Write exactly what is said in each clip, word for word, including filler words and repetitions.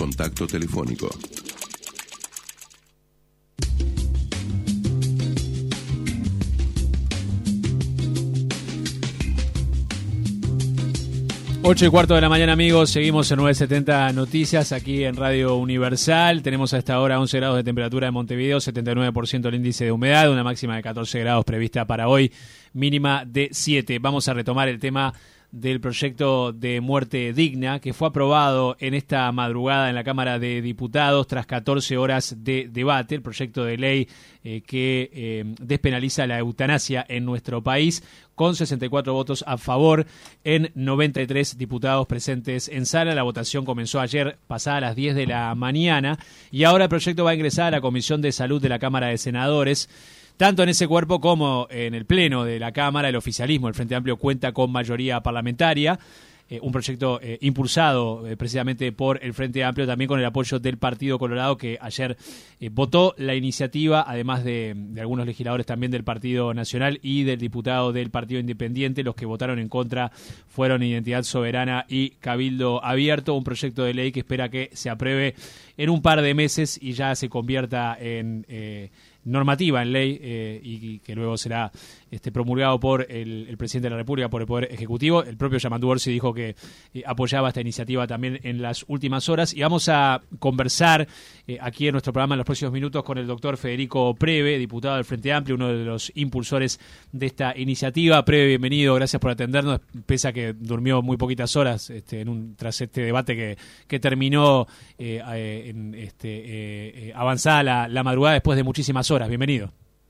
Contacto telefónico. Ocho y cuarto de la mañana, amigos. Seguimos en nueve setenta Noticias aquí en Radio Universal. Tenemos a esta hora once grados de temperatura en Montevideo, setenta y nueve por ciento el índice de humedad, una máxima de catorce grados prevista para hoy, mínima de siete. Vamos a retomar el tema del proyecto de muerte digna que fue aprobado en esta madrugada en la Cámara de Diputados tras catorce horas de debate. El proyecto de ley eh, que eh, despenaliza la eutanasia en nuestro país, con sesenta y cuatro votos a favor en noventa y tres diputados presentes en sala. La votación comenzó ayer pasada las diez de la mañana y ahora el proyecto va a ingresar a la Comisión de Salud de la Cámara de Senadores. Tanto en ese cuerpo como en el Pleno de la Cámara, el oficialismo, el Frente Amplio, cuenta con mayoría parlamentaria. Eh, un proyecto eh, impulsado eh, precisamente por el Frente Amplio, también con el apoyo del Partido Colorado, que ayer eh, votó la iniciativa, además de, de algunos legisladores también del Partido Nacional y del diputado del Partido Independiente. Los que votaron en contra fueron Identidad Soberana y Cabildo Abierto. Un proyecto de ley que espera que se apruebe en un par de meses y ya se convierta en Eh, normativa, en ley, eh, y, y que luego será este, promulgado por el, el presidente de la República, por el Poder Ejecutivo. El propio Yamandu Orsi dijo que eh, apoyaba esta iniciativa también en las últimas horas. Y vamos a conversar eh, aquí en nuestro programa en los próximos minutos con el doctor Federico Preve, diputado del Frente Amplio, uno de los impulsores de esta iniciativa. Preve, bienvenido, gracias por atendernos, pese a que durmió muy poquitas horas este, en un, tras este debate que, que terminó eh, eh, en, este, eh, eh, avanzada la, la madrugada después de muchísimas horas. Bienvenido.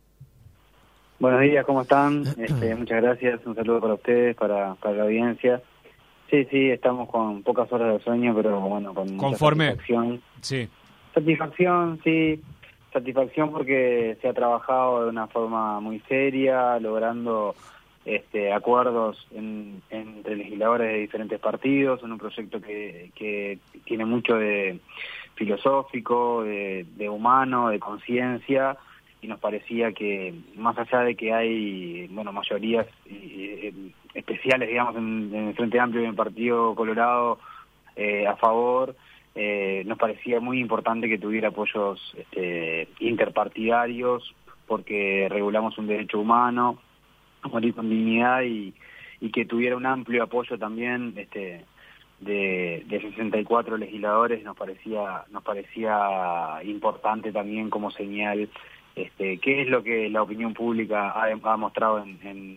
Buenos días, ¿cómo están? Este, muchas gracias, un saludo para ustedes, para, para la audiencia. Sí, sí, estamos con pocas horas de sueño, pero bueno, con ¿Conforme? Mucha satisfacción. Sí. Satisfacción, sí, satisfacción porque se ha trabajado de una forma muy seria, logrando este, acuerdos en, entre legisladores de diferentes partidos, en un proyecto que, que tiene mucho de filosófico, de, de humano, de conciencia, y nos parecía que más allá de que hay bueno mayorías eh, especiales, digamos, en, en el Frente Amplio y en el Partido Colorado eh, a favor, eh, nos parecía muy importante que tuviera apoyos este, interpartidarios, porque regulamos un derecho humano a morir con dignidad, y, y que tuviera un amplio apoyo también este de, de sesenta y cuatro legisladores. Nos parecía nos parecía importante también como señal este qué es lo que la opinión pública ha, ha mostrado en, en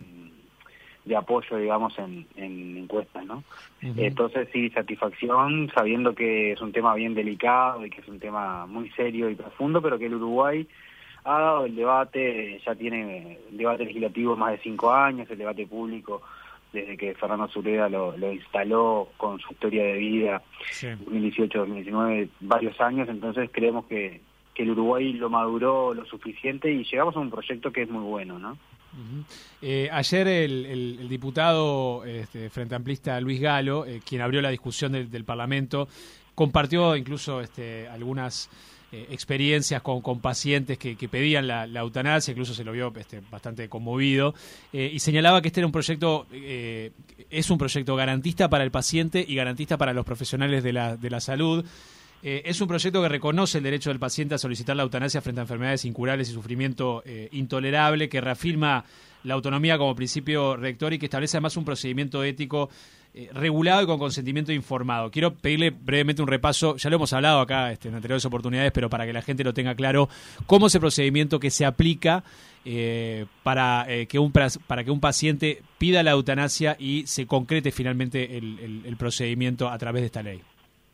de apoyo, digamos, en, en encuestas, ¿no? Uh-huh. Entonces sí, satisfacción, sabiendo que es un tema bien delicado y que es un tema muy serio y profundo, pero que el Uruguay ha dado el debate, ya tiene el debate legislativo más de cinco años, el debate público desde que Fernando Zureda lo, lo instaló con su historia de vida, sí. dos mil dieciocho dos mil diecinueve, varios años. Entonces creemos que, que el Uruguay lo maduró lo suficiente y llegamos a un proyecto que es muy bueno, ¿no? Uh-huh. Eh, ayer el, el, el diputado este, frente amplista Luis Galo, eh, quien abrió la discusión del, del Parlamento, compartió incluso este, algunas eh, experiencias con, con pacientes que, que pedían la, la eutanasia, incluso se lo vio este, bastante conmovido, eh, y señalaba que este era un proyecto, eh, es un proyecto garantista para el paciente y garantista para los profesionales de la, de la salud. Eh, es un proyecto que reconoce el derecho del paciente a solicitar la eutanasia frente a enfermedades incurables y sufrimiento eh, intolerable, que reafirma la autonomía como principio rector y que establece además un procedimiento ético eh, regulado y con consentimiento informado. Quiero pedirle brevemente un repaso, ya lo hemos hablado acá este, en anteriores oportunidades, pero para que la gente lo tenga claro, cómo es el procedimiento que se aplica eh, para, eh, que un, para que un paciente pida la eutanasia y se concrete finalmente el, el, el procedimiento a través de esta ley.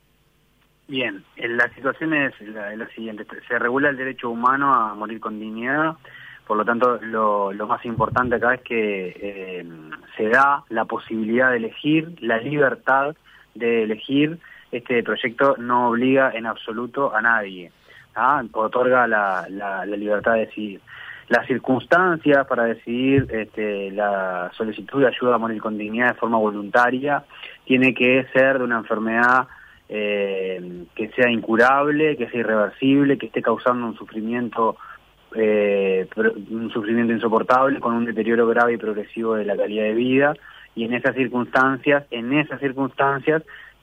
Bien, la situación es la, la siguiente. Se regula el derecho humano a morir con dignidad, por lo tanto lo, lo más importante acá es que eh, se da la posibilidad de elegir, la libertad de elegir. Este proyecto no obliga en absoluto a nadie, ¿ah? Otorga la, la, la libertad de decidir. Las circunstancias para decidir este, la solicitud de ayuda a morir con dignidad de forma voluntaria tiene que ser de una enfermedad Eh, que sea incurable, que sea irreversible, que esté causando un sufrimiento eh, un sufrimiento insoportable, con un deterioro grave y progresivo de la calidad de vida, y en esas circunstancias, en esas circunstancias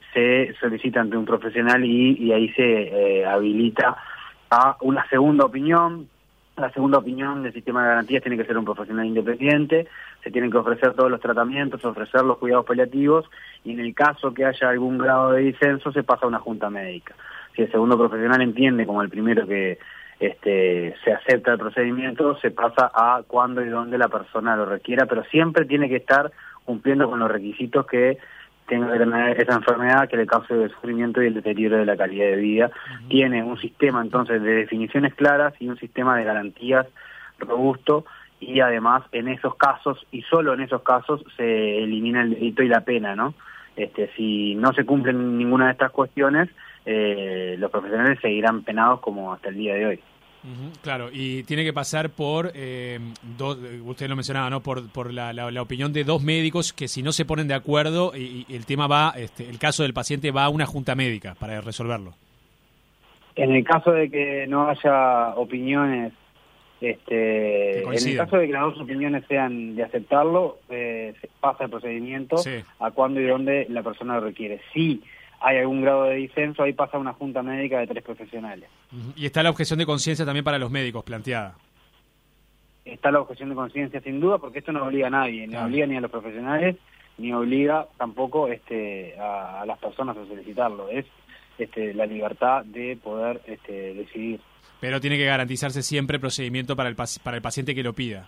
se solicita ante un profesional y, y ahí se eh, habilita a una segunda opinión. La segunda opinión del sistema de garantías tiene que ser un profesional independiente, se tienen que ofrecer todos los tratamientos, ofrecer los cuidados paliativos, y en el caso que haya algún grado de disenso se pasa a una junta médica. Si el segundo profesional entiende como el primero que este, se acepta el procedimiento, se pasa a cuándo y dónde la persona lo requiera, pero siempre tiene que estar cumpliendo con los requisitos que tenga que tener esa enfermedad que le cause el sufrimiento y el deterioro de la calidad de vida. Uh-huh. Tiene un sistema entonces de definiciones claras y un sistema de garantías robusto, y además en esos casos, y solo en esos casos, se elimina el delito y la pena, ¿no? Este, si no se cumplen ninguna de estas cuestiones, eh, los profesionales seguirán penados como hasta el día de hoy. Uh-huh, claro, y tiene que pasar por, eh, dos, usted lo mencionaba, ¿no? Por, por la, la, la opinión de dos médicos que si no se ponen de acuerdo y, y el tema va, este, el caso del paciente va a una junta médica para resolverlo. En el caso de que no haya opiniones, este, en el caso de que las dos opiniones sean de aceptarlo, eh, se pasa el procedimiento sí. a cuándo y dónde la persona lo requiere. Si hay algún grado de disenso, ahí pasa una junta médica de tres profesionales. Uh-huh. Y está la objeción de conciencia también para los médicos planteada. Está la objeción de conciencia sin duda, porque esto no obliga a nadie, claro. no obliga ni a los profesionales, ni obliga tampoco este, a, a las personas a solicitarlo. Es este, la libertad de poder este, decidir. Pero tiene que garantizarse siempre el procedimiento para el, para el paciente que lo pida.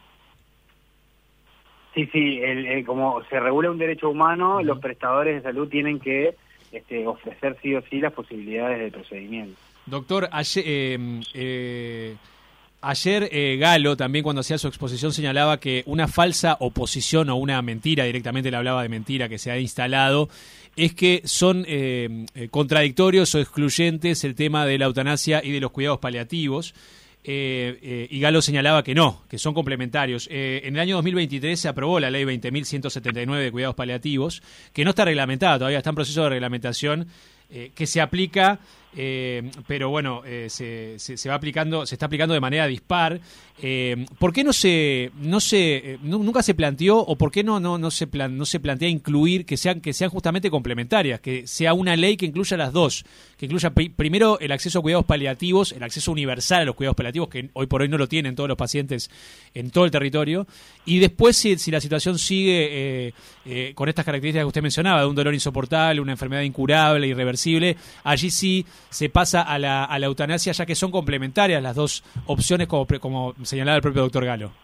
Sí, sí, el, el, como se regula un derecho humano, uh-huh. los prestadores de salud tienen que Este, ofrecer sí o sí las posibilidades del procedimiento. Doctor, ayer, eh, eh, ayer eh, Galo también cuando hacía su exposición señalaba que una falsa oposición o una mentira, directamente le hablaba de mentira que se ha instalado, es que son eh, contradictorios o excluyentes el tema de la eutanasia y de los cuidados paliativos. Eh, eh, y Galo señalaba que no, que son complementarios. Eh, en el año dos mil veintitrés se aprobó la ley veinte mil ciento setenta y nueve de cuidados paliativos, que no está reglamentada, todavía está en proceso de reglamentación, eh, que se aplica, eh, pero bueno, eh, se, se, se va aplicando, se está aplicando de manera dispar. Eh, ¿Por qué no se, no se, eh, no, nunca se planteó o por qué no, no, no se plan, no se plantea incluir que sean, que sean justamente complementarias, que sea una ley que incluya las dos, que incluya pri- primero el acceso a cuidados paliativos, el acceso universal a los cuidados paliativos, que hoy por hoy no lo tienen todos los pacientes en todo el territorio, y después si, si la situación sigue eh, eh, con estas características que usted mencionaba, de un dolor insoportable, una enfermedad incurable, irreversible, allí sí se pasa a la, a la eutanasia, ya que son complementarias las dos opciones, como, como señalaba el propio doctor Galo.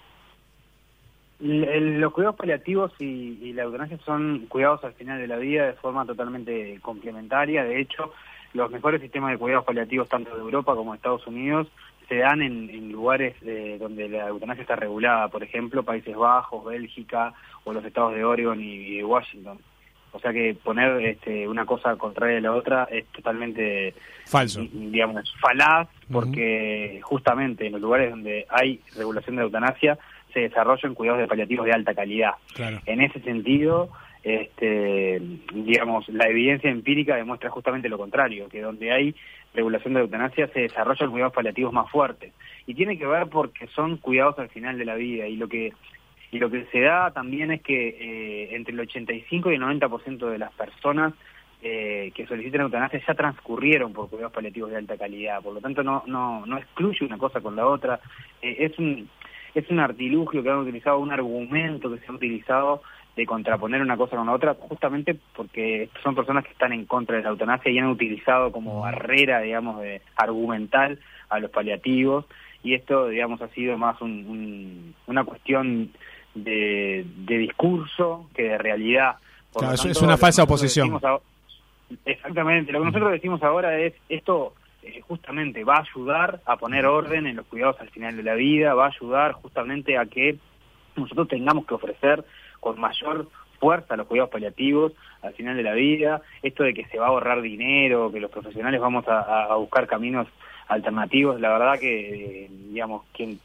Los cuidados paliativos y, y la eutanasia son cuidados al final de la vida de forma totalmente complementaria. De hecho, los mejores sistemas de cuidados paliativos, tanto de Europa como de Estados Unidos, se dan en, en lugares eh, donde la eutanasia está regulada, por ejemplo, Países Bajos, Bélgica o los estados de Oregon y, y de Washington. O sea que poner este, una cosa contraria a la otra es totalmente falso, digamos, falaz, porque uh-huh. justamente en los lugares donde hay regulación de eutanasia se desarrollan cuidados de paliativos de alta calidad. Claro. En ese sentido, este, digamos, la evidencia empírica demuestra justamente lo contrario, que donde hay regulación de eutanasia se desarrollan cuidados paliativos más fuertes. Y tiene que ver porque son cuidados al final de la vida, y lo que Y lo que se da también es que eh, entre el ochenta y cinco y el noventa por ciento de las personas eh, que solicitan eutanasia ya transcurrieron por cuidados paliativos de alta calidad. Por lo tanto, no no no excluye una cosa con la otra. Eh, es un es un artilugio que han utilizado, un argumento que se ha utilizado de contraponer una cosa con la otra, justamente porque son personas que están en contra de la eutanasia y han utilizado como barrera, digamos, de argumental a los paliativos. Y esto, digamos, ha sido más un, un, una cuestión De, de discurso que de realidad. Por claro, lo tanto, es una falsa oposición. Ahora, exactamente, lo que nosotros decimos ahora es, esto eh, justamente va a ayudar a poner orden en los cuidados al final de la vida, va a ayudar justamente a que nosotros tengamos que ofrecer con mayor fuerza los cuidados paliativos al final de la vida, esto de que se va a ahorrar dinero, que los profesionales vamos a, a buscar caminos alternativos, la verdad que, eh, digamos, quien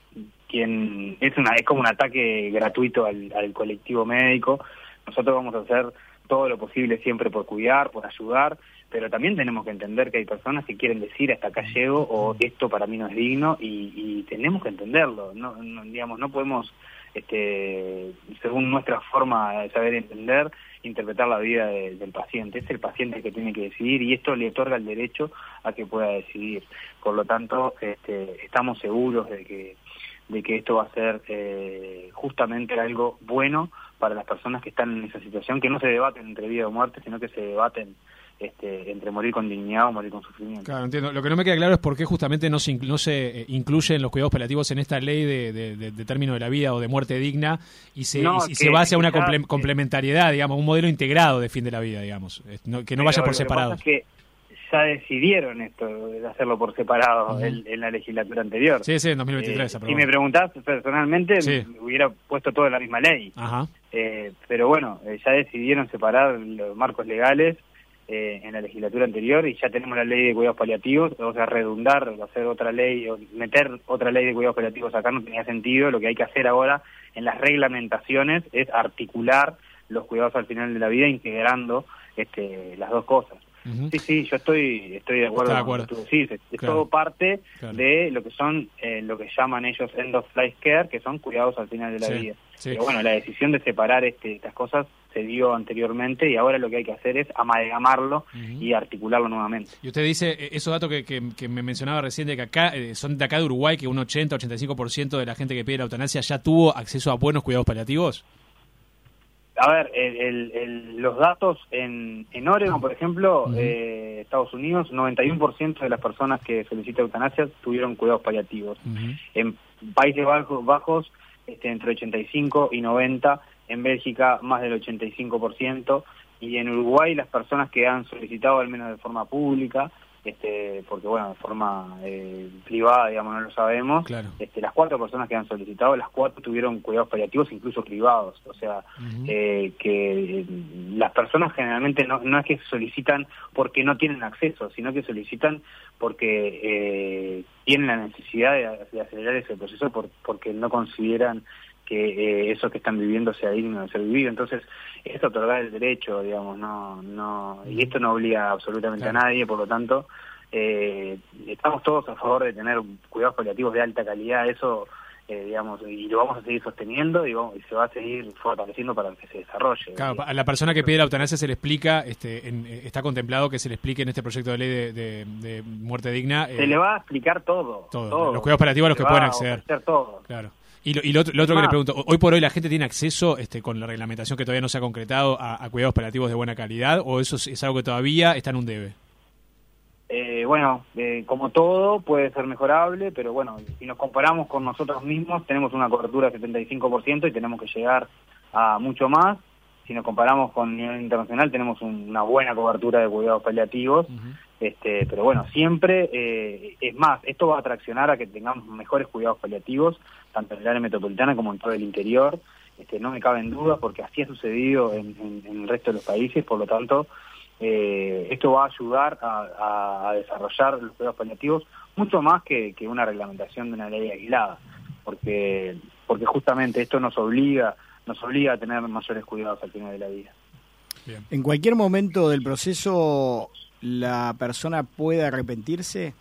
quien es una es como un ataque gratuito al, al colectivo médico. Nosotros vamos a hacer todo lo posible siempre por cuidar, por ayudar, pero también tenemos que entender que hay personas que quieren decir hasta acá llego o esto para mí no es digno, y, y tenemos que entenderlo. No, no digamos, no podemos este, según nuestra forma de saber entender, interpretar la vida de, del paciente. Es el paciente que tiene que decidir y esto le otorga el derecho a que pueda decidir. Por lo tanto, este, estamos seguros de que de que esto va a ser eh, justamente algo bueno para las personas que están en esa situación, que no se debaten entre vida o muerte, sino que se debaten este, entre morir con dignidad o morir con sufrimiento. Claro, entiendo. Lo que no me queda claro es por qué justamente no se, no se eh, incluyen los cuidados paliativos en esta ley de, de, de, de término de la vida o de muerte digna y se, no, y, y que, se va hacia una ya, comple complementariedad, digamos, un modelo integrado de fin de la vida, digamos, no, que no vaya por separado. Ya decidieron esto, de hacerlo por separado uh-huh. en, en la legislatura anterior. Sí, sí, en dos mil veintitrés. Eh, si me preguntás personalmente, sí. me hubiera puesto todo en la misma ley. Ajá. Eh, pero bueno, eh, ya decidieron separar los marcos legales eh, en la legislatura anterior y ya tenemos la ley de cuidados paliativos. O sea, redundar, hacer otra ley, o meter otra ley de cuidados paliativos acá no tenía sentido. Lo que hay que hacer ahora en las reglamentaciones es articular los cuidados al final de la vida, integrando este, las dos cosas. Uh-huh. Sí, sí, yo estoy estoy de acuerdo, de acuerdo. con lo que tú decís. Es, es claro. todo parte claro. de lo que son, eh, lo que llaman ellos end of life care, que son cuidados al final de la sí, vida. Sí. Pero bueno, la decisión de separar este, estas cosas se dio anteriormente y ahora lo que hay que hacer es amalgamarlo uh-huh. y articularlo nuevamente. Y usted dice, esos datos que, que, que me mencionaba recién, de que acá eh, son de acá de Uruguay, que un ochenta, ochenta y cinco por ciento de la gente que pide la eutanasia ya tuvo acceso a buenos cuidados paliativos. A ver, el, el, el, los datos en, en Oregon, por ejemplo, uh-huh. eh, Estados Unidos, noventa y uno por ciento de las personas que solicitan eutanasia tuvieron cuidados paliativos. Uh-huh. En Países Bajos, bajos este, entre ochenta y cinco y noventa, en Bélgica más del ochenta y cinco por ciento, y en Uruguay las personas que han solicitado, al menos de forma pública, este, porque bueno, de forma eh, privada, digamos, no lo sabemos, claro. este, las cuatro personas que han solicitado, las cuatro tuvieron cuidados paliativos, incluso privados, o sea, uh-huh. eh, que eh, las personas generalmente no, no es que solicitan porque no tienen acceso, sino que solicitan porque eh, tienen la necesidad de, de acelerar ese proceso por, porque no consideran que eh, eso que están viviendo sea digno de ser vivido. Entonces, esto otorgar el derecho, digamos, no, no, y esto no obliga absolutamente claro. a nadie, por lo tanto, eh, estamos todos a favor de tener cuidados paliativos de alta calidad, eso, eh, digamos, y lo vamos a seguir sosteniendo y, vamos, y se va a seguir fortaleciendo para que se desarrolle. Claro, a la persona que pide la eutanasia se le explica, este, en, está contemplado que se le explique en este proyecto de ley de, de, de muerte digna. Se eh, le va a explicar todo. Todo, todo. los cuidados paliativos a los que pueden acceder. Todo. Claro. Y lo, y lo otro, lo otro que le pregunto, ¿hoy por hoy la gente tiene acceso, este, con la reglamentación que todavía no se ha concretado, a, a cuidados paliativos de buena calidad, o eso es, es algo que todavía está en un debe? Eh, bueno, eh, como todo, puede ser mejorable, pero bueno, si nos comparamos con nosotros mismos, tenemos una cobertura de setenta y cinco por ciento y tenemos que llegar a mucho más. Si nos comparamos con el nivel internacional, tenemos un, una buena cobertura de cuidados paliativos. Uh-huh. Este, pero bueno, siempre, eh, es más, esto va a traccionar a que tengamos mejores cuidados paliativos, tanto en el área metropolitana como en todo el interior. Este, no me cabe duda, porque así ha sucedido en, en, en el resto de los países, por lo tanto, eh, esto va a ayudar a, a desarrollar los cuidados paliativos mucho más que, que una reglamentación de una ley aislada, porque, porque justamente esto nos obliga, nos obliga a tener mayores cuidados al final de la vida. Bien. En cualquier momento del proceso, ¿la persona puede arrepentirse?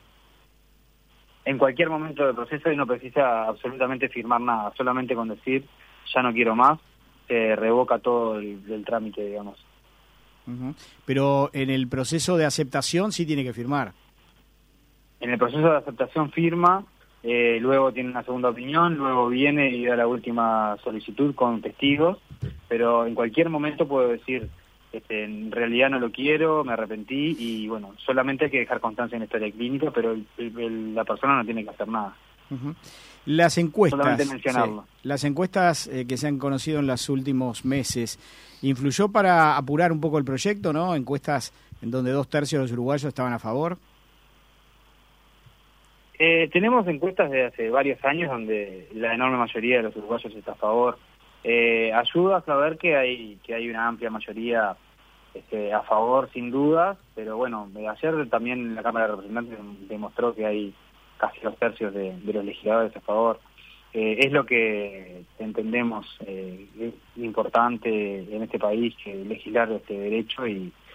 En cualquier momento del proceso y no precisa absolutamente firmar nada, solamente con decir ya no quiero más, se revoca todo el, el trámite, digamos. Uh-huh. Pero en el proceso de aceptación sí tiene que firmar. En el proceso de aceptación firma, eh, luego tiene una segunda opinión, luego viene y da la última solicitud con testigos, pero en cualquier momento puedo decir, Este, en realidad no lo quiero, me arrepentí y bueno, solamente hay que dejar constancia en la historia clínica, pero el, el, la persona no tiene que hacer nada. Uh-huh. Las encuestas, solamente mencionarlo. Sí, las encuestas eh, que se han conocido en los últimos meses, ¿influyó para apurar un poco el proyecto, no? Encuestas en donde dos tercios de los uruguayos estaban a favor. Eh, tenemos encuestas de hace varios años donde la enorme mayoría de los uruguayos está a favor. Eh, ayuda a saber que hay que hay una amplia mayoría este, a favor, sin dudas, pero bueno, ayer también la Cámara de Representantes demostró que hay casi dos tercios de, de los legisladores a favor. Eh, es lo que entendemos eh, es importante en este país, que legislar este derecho y,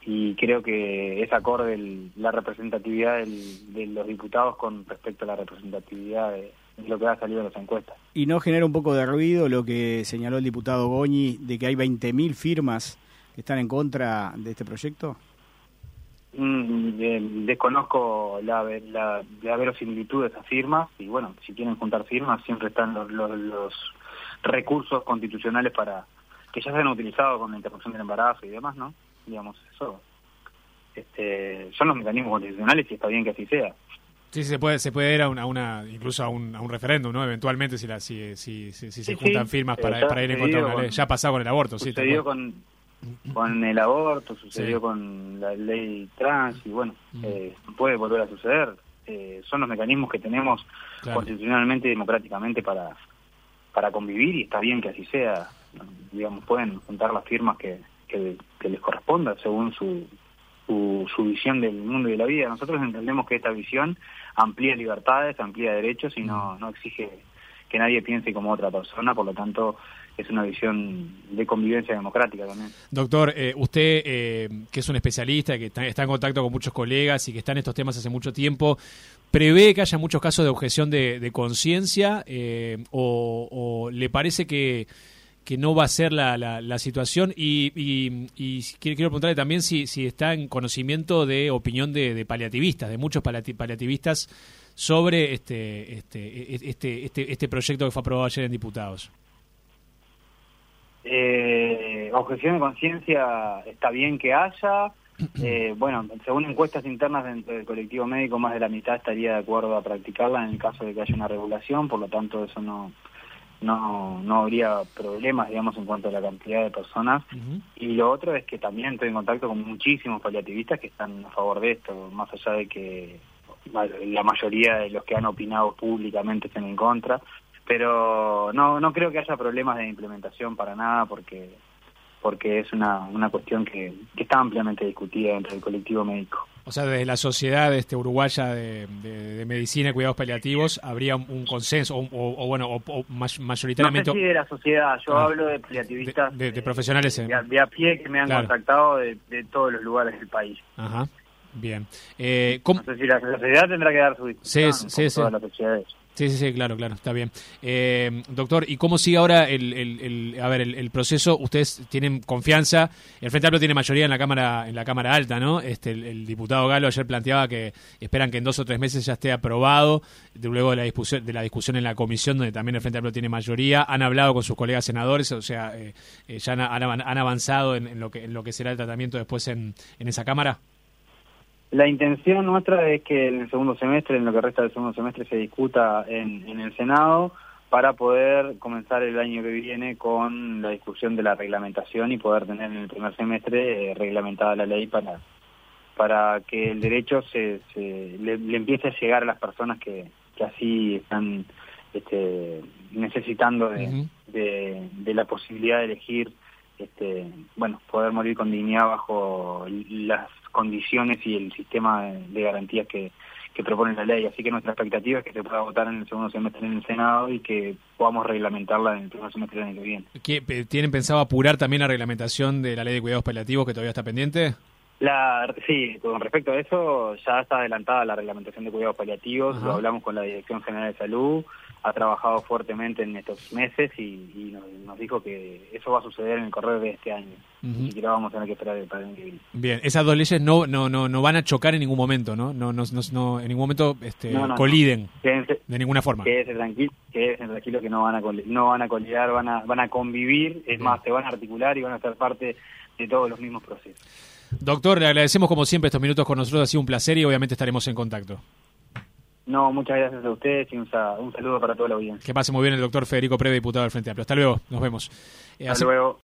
y creo que es acorde el, la representatividad del, de los diputados con respecto a la representatividad de, de lo que ha salido en las encuestas. ¿Y no genera un poco de ruido lo que señaló el diputado Goñi de que hay veinte mil firmas que están en contra de este proyecto? Mm, eh, desconozco la, la, la verosimilitud de esas firmas y bueno, si quieren juntar firmas siempre están los, los, los recursos constitucionales para que ya se han utilizado con la interrupción del embarazo y demás, ¿no? Digamos, eso este, son los mecanismos constitucionales y está bien que así sea. Sí, se puede se puede ir a una, a una incluso a un, a un referéndum, ¿no? Eventualmente si la, si, si, si, si se sí, juntan sí. firmas Eh, para, para ir en contra de una ley. Ya ha pasado con el aborto, sí. Sucedió con, con el aborto, sucedió Sí. con la ley trans y bueno, Mm. eh, puede volver a suceder. Eh, son los mecanismos que tenemos Claro. constitucionalmente y democráticamente para, para convivir y está bien que así sea. Digamos, pueden juntar las firmas que, que, que les corresponda según su, su, su visión del mundo y de la vida. Nosotros entendemos que esta visión amplía libertades, amplía derechos y no, no exige que nadie piense como otra persona, por lo tanto es una visión de convivencia democrática también. Doctor, eh, usted eh, que es un especialista, que está, está en contacto con muchos colegas y que está en estos temas hace mucho tiempo, ¿prevé que haya muchos casos de objeción de, de conciencia eh, o, o le parece que, que no va a ser la, la, la situación? Y, y, y quiero, quiero preguntarle también si, si está en conocimiento de opinión de, de paliativistas, de muchos paliati- paliativistas sobre este, este, este, este, este proyecto que fue aprobado ayer en diputados. Eh, objeción de conciencia está bien que haya. Eh, bueno, según encuestas internas dentro del colectivo médico, más de la mitad estaría de acuerdo a practicarla en el caso de que haya una regulación, por lo tanto eso no no no habría problemas, digamos, en cuanto a la cantidad de personas. Uh-huh. Y lo otro es que también estoy en contacto con muchísimos paliativistas que están a favor de esto, más allá de que la mayoría de los que han opinado públicamente estén en contra. Pero no no creo que haya problemas de implementación para nada, porque porque es una una cuestión que, que está ampliamente discutida dentro del colectivo médico. O sea, desde la sociedad este, uruguaya de, de, de medicina y cuidados paliativos, ¿habría un, un consenso, o, o, o bueno, o, o mayoritariamente... No sé si de la sociedad, yo ah, hablo de paliativistas... De, de, de profesionales en... de, a, de a pie que me han claro. contactado de, de todos los lugares del país. Ajá, bien. Eh, ¿cómo... No sé si la, la sociedad tendrá que dar su discusión Sí, con sí, sí. todas las sociedades. Sí, sí, sí, claro, claro, está bien. Eh, doctor, ¿y cómo sigue ahora el, el, el a ver, el, el proceso? Ustedes tienen confianza, el Frente Amplio tiene mayoría en la Cámara en la Cámara Alta, ¿no? Este, el, el diputado Galo ayer planteaba que esperan que en dos o tres meses ya esté aprobado, de, luego de la discusión de la discusión en la comisión, donde también el Frente Amplio tiene mayoría. Han hablado con sus colegas senadores, o sea, eh, eh, ya han, han, han avanzado en, en lo que en lo que será el tratamiento después en, en esa Cámara. La intención nuestra es que en el segundo semestre, en lo que resta del segundo semestre, se discuta en, en el Senado para poder comenzar el año que viene con la discusión de la reglamentación y poder tener en el primer semestre eh, reglamentada la ley para para que el derecho se, se le, le empiece a llegar a las personas que, que así están este, necesitando de, uh-huh. de, de la posibilidad de elegir, este, bueno, poder morir con dignidad bajo las condiciones y el sistema de garantías que, que propone la ley. Así que nuestra expectativa es que se pueda votar en el segundo semestre en el Senado y que podamos reglamentarla en el primer semestre del año que viene. ¿Qué, ¿Tienen pensado apurar también la reglamentación de la ley de cuidados paliativos que todavía está pendiente? La, sí, con respecto a eso, ya está adelantada la reglamentación de cuidados paliativos. Ajá. Lo hablamos con la Dirección General de Salud, ha trabajado fuertemente en estos meses y, y nos, nos dijo que eso va a suceder en el correr de este año. Uh-huh. Ni siquiera vamos a tener que esperar para el año que viene. Bien, esas dos leyes no no no no van a chocar en ningún momento, ¿no? No no no, no en ningún momento este, no, no, coliden no. Quédense, de ninguna forma. Quédense tranquilo, quédense tranquilo que no van a col- no van a colidar, van a van a convivir, es Bien. Más, se van a articular y van a ser parte de todos los mismos procesos. Doctor, le agradecemos como siempre estos minutos con nosotros, ha sido un placer y obviamente estaremos en contacto. No, muchas gracias a ustedes y un, un saludo para toda la audiencia. Que pase muy bien el doctor Federico Preve, diputado del Frente Amplio. Hasta luego, nos vemos. Eh, Hasta luego.